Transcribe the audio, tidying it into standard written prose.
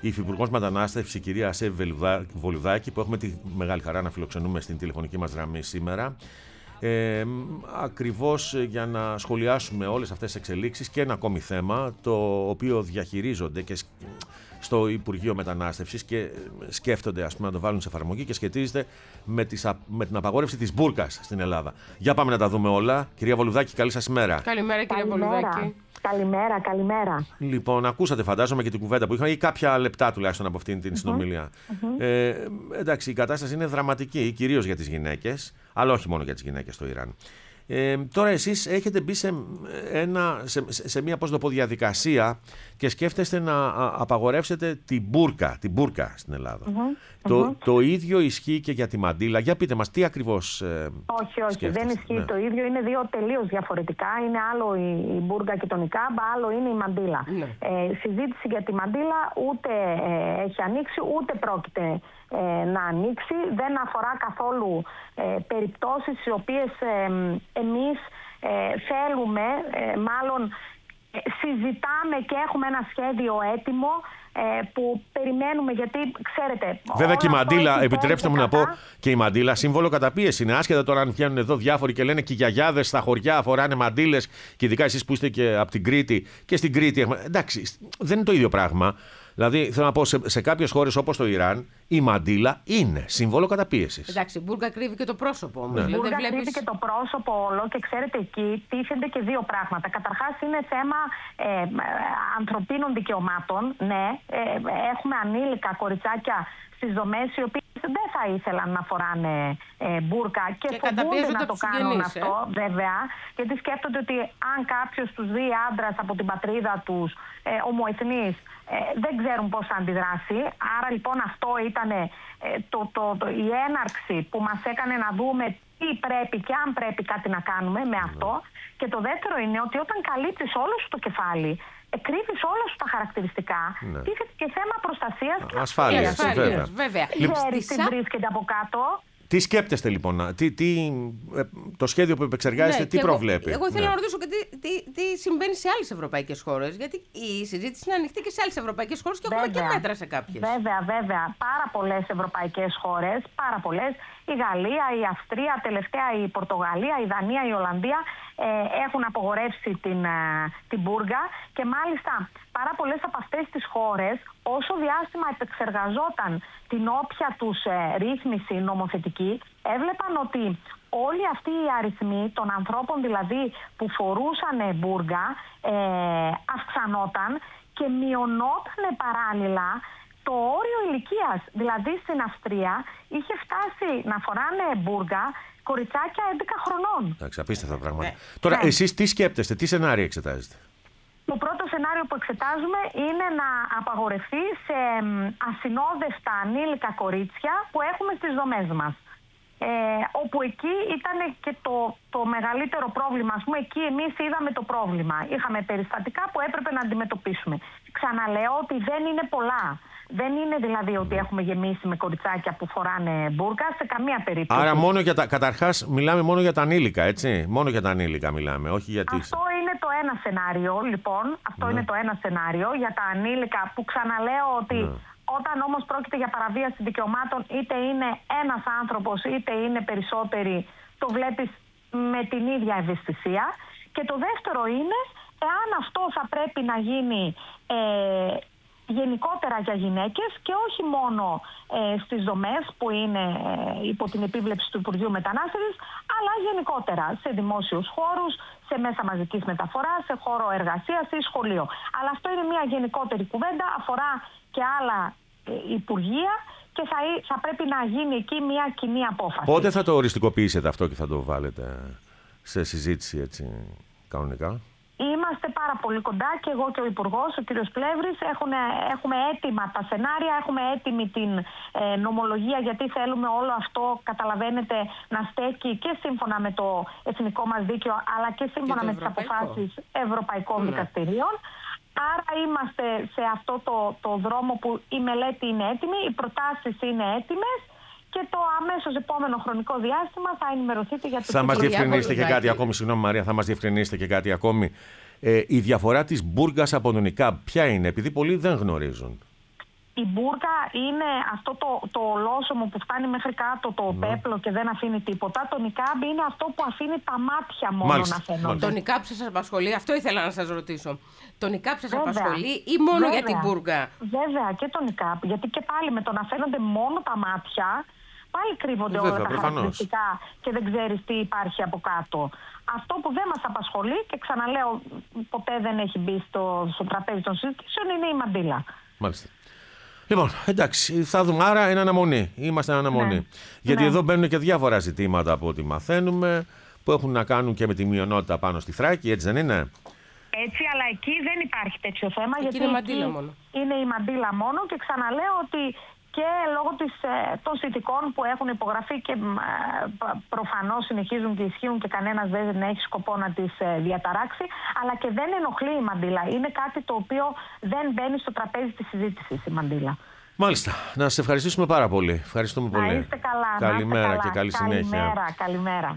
η Υφυπουργός Μετανάστευσης, η κυρία Ασέ Βολουδάκη, που έχουμε τη μεγάλη χαρά να φιλοξενούμε στην τηλεφωνική μας γραμμή σήμερα. Ακριβώς για να σχολιάσουμε όλες αυτές τις εξελίξεις και ένα ακόμη θέμα, το οποίο διαχειρίζονται και στο Υπουργείο Μετανάστευσης και σκέφτονται, ας πούμε, να το βάλουν σε εφαρμογή, και σχετίζεται με την απαγόρευση της μπούρκας στην Ελλάδα. Για πάμε να τα δούμε όλα. Κυρία Βολουδάκη, καλή σας ημέρα. Καλημέρα, κυρία Βολουδάκη. Καλημέρα. Λοιπόν, ακούσατε φαντάζομαι και την κουβέντα που είχαμε, ή κάποια λεπτά τουλάχιστον από αυτήν την συνομιλία. Εντάξει, η κατάσταση είναι δραματική, κυρίως για τις γυναίκες, αλλά όχι μόνο για τις γυναίκες στο Ιράν. Τώρα εσείς έχετε μπει σε μια, πώς το πω, διαδικασία και σκέφτεστε να απαγορεύσετε την μπούρκα στην Ελλάδα. Το ίδιο ισχύει και για τη μαντίλα. Για πείτε μας, τι ακριβώς Όχι, δεν ισχύει το ίδιο. Είναι δύο τελείως διαφορετικά. Είναι άλλο η μπούρκα και το νικάμπ, άλλο είναι η μαντίλα. Συζήτηση για τη μαντίλα ούτε έχει ανοίξει, ούτε πρόκειται να ανοίξει. Δεν αφορά καθόλου περιπτώσεις οι οποίες εμείς θέλουμε, μάλλον συζητάμε και έχουμε ένα σχέδιο έτοιμο που περιμένουμε, γιατί ξέρετε... Βέβαια και η μαντίλα, επιτρέψτε μου να πω, και η μαντίλα σύμβολο καταπίεση είναι. Άσχετα τώρα αν βγαίνουν εδώ διάφοροι και λένε και οι γιαγιάδες στα χωριά φοράνε μαντίλες, και ειδικά εσείς που είστε και από την Κρήτη, και στην Κρήτη. Εντάξει, δεν είναι το ίδιο πράγμα. Δηλαδή, θέλω να πω, σε κάποιες χώρες όπως το Ιράν, η μαντίλα είναι σύμβολο καταπίεσης. Εντάξει, η μπούρκα κρύβει και το πρόσωπο όμως. Η μπούρκα κρύβει και το πρόσωπο όλο, και ξέρετε, εκεί τίθενται και δύο πράγματα. Καταρχάς, είναι θέμα ανθρωπίνων δικαιωμάτων. Ναι, έχουμε ανήλικα κοριτσάκια στις δομές, οι οποίες δεν θα ήθελαν να φοράνε μπούρκα και φοβούνται να το κάνουν αυτό, βέβαια, γιατί σκέφτονται ότι αν κάποιος τους δει άντρας από την πατρίδα τους, ομοεθνής, δεν ξέρουν πώς θα αντιδράσει. Άρα λοιπόν αυτό ήταν η έναρξη που μας έκανε να δούμε τι πρέπει και αν πρέπει κάτι να κάνουμε με αυτό. Και το δεύτερο είναι ότι όταν καλύπτεις όλο σου το κεφάλι, κρύβεις όλα σου τα χαρακτηριστικά, τίθεται και θέμα προστασίας και ασφάλειας. Βέβαια. Ξέρεις τι βρίσκεται από κάτω. Τι σκέπτεστε λοιπόν, το σχέδιο που επεξεργάζεστε, τι προβλέπει? Εγώ θέλω να ρωτήσω και τι συμβαίνει σε άλλες ευρωπαϊκές χώρες, γιατί η συζήτηση είναι ανοιχτή και σε άλλες ευρωπαϊκές χώρες και έχουμε και μέτρα σε κάποιες. Βέβαια. Πάρα πολλές ευρωπαϊκές χώρες, πάρα πολλές. Η Γαλλία, η Αυστρία, τελευταία η Πορτογαλία, η Δανία, η Ολλανδία έχουν απογορεύσει την μπούρκα, και μάλιστα πάρα πολλές από αυτές τις χώρες, όσο διάστημα επεξεργαζόταν την όποια τους ρύθμιση νομοθετική, έβλεπαν ότι όλοι αυτοί οι αριθμοί των ανθρώπων δηλαδή που φορούσαν μπούρκα αυξανόταν και μειωνόταν παράλληλα το όριο ηλικίας. Δηλαδή στην Αυστρία είχε φτάσει να φοράνε μπούρκα κοριτσάκια 11 χρονών. Εντάξει, απίστευτα πράγματα. Τώρα, εσείς τι σκέπτεστε, τι σενάρια εξετάζετε? Το πρώτο σενάριο που εξετάζουμε είναι να απαγορευτεί σε ασυνόδευτα ανήλικα κορίτσια που έχουμε στις δομές μας. Όπου εκεί ήταν και το μεγαλύτερο πρόβλημα. Ας πούμε, εκεί εμείς είδαμε το πρόβλημα. Είχαμε περιστατικά που έπρεπε να αντιμετωπίσουμε. Ξαναλέω ότι δεν είναι πολλά. Δεν είναι δηλαδή ότι έχουμε γεμίσει με κοριτσάκια που φοράνε μπούρκα σε καμία περίπτωση. Άρα καταρχάς μιλάμε μόνο για τα ανήλικα, έτσι? Μόνο για τα ανήλικα μιλάμε, όχι για τις... Αυτό είναι το ένα σενάριο, λοιπόν. Αυτό είναι το ένα σενάριο για τα ανήλικα, που ξαναλέω ότι όταν όμως πρόκειται για παραβίαση δικαιωμάτων, είτε είναι ένας άνθρωπος είτε είναι περισσότεροι, το βλέπεις με την ίδια ευαισθησία. Και το δεύτερο είναι εάν αυτό θα πρέπει να γίνει γενικότερα για γυναίκες και όχι μόνο στις δομές που είναι υπό την επίβλεψη του Υπουργείου Μετανάστευσης, αλλά γενικότερα σε δημόσιους χώρους, σε μέσα μαζικής μεταφοράς, σε χώρο εργασίας ή σχολείο. Αλλά αυτό είναι μια γενικότερη κουβέντα, αφορά και άλλα υπουργεία και θα πρέπει να γίνει εκεί μια κοινή απόφαση. Πότε θα το οριστικοποιήσετε αυτό και θα το βάλετε σε συζήτηση έτσι κανονικά? Είμαστε πάρα πολύ κοντά, και εγώ και ο Υπουργός, ο κ. Πλεύρης, έχουμε έτοιμα τα σενάρια, έχουμε έτοιμη την νομολογία, γιατί θέλουμε όλο αυτό, καταλαβαίνετε, να στέκει και σύμφωνα με το εθνικό μας δίκαιο, αλλά και σύμφωνα με τις αποφάσεις ευρωπαϊκών δικαστηρίων. Άρα είμαστε σε αυτό το δρόμο που η μελέτη είναι έτοιμη, οι προτάσεις είναι έτοιμες. Και το αμέσως επόμενο χρονικό διάστημα θα ενημερωθείτε για το Θα μας διευκρινίσετε και κάτι ακόμη, συγγνώμη Μαρία, θα μας διευκρινίσετε και κάτι ακόμη. Η διαφορά της μπούργκας από τον νικάμπ ποια είναι, επειδή πολλοί δεν γνωρίζουν? Η μπουργκα είναι αυτό το ολόσωμο που φτάνει μέχρι κάτω, το πέπλο και δεν αφήνει τίποτα. Το νικάμπ είναι αυτό που αφήνει τα μάτια μόνο να φαίνονται. Το νικάμπ σας απασχολεί, αυτό ήθελα να σας ρωτήσω. Το νικάμπ σας απασχολεί ή μόνο για την μπουργκα? Βέβαια και το νικάμπ, γιατί και πάλι με το να φαίνονται μόνο τα μάτια, πάλι κρύβονται όλα τα χαρακτηριστικά και δεν ξέρεις τι υπάρχει από κάτω. Αυτό που δεν μας απασχολεί και ξαναλέω ποτέ δεν έχει μπει στο τραπέζι των συζητήσεων είναι η μαντήλα. Μάλιστα. Λοιπόν, εντάξει, θα δούμε. Άρα εν αναμονή. Είμαστε εν αναμονή. Ναι. Γιατί εδώ μπαίνουν και διάφορα ζητήματα από ό,τι μαθαίνουμε που έχουν να κάνουν και με τη μειονότητα πάνω στη Θράκη, έτσι δεν είναι? Έτσι, αλλά εκεί δεν υπάρχει τέτοιο θέμα. Γιατί είναι η μαντήλα μόνο. Είναι η μαντήλα μόνο και ξαναλέω ότι και λόγω των συνθηκών που έχουν υπογραφεί και προφανώς συνεχίζουν και ισχύουν και κανένας δεν έχει σκοπό να τις διαταράξει, αλλά και δεν ενοχλεί η μαντήλα. Είναι κάτι το οποίο δεν μπαίνει στο τραπέζι της συζήτησης η μαντήλα. Μάλιστα. Να σας ευχαριστήσουμε πάρα πολύ. Ευχαριστούμε πολύ. Να είστε καλά. Καλημέρα και καλή συνέχεια. Καλημέρα.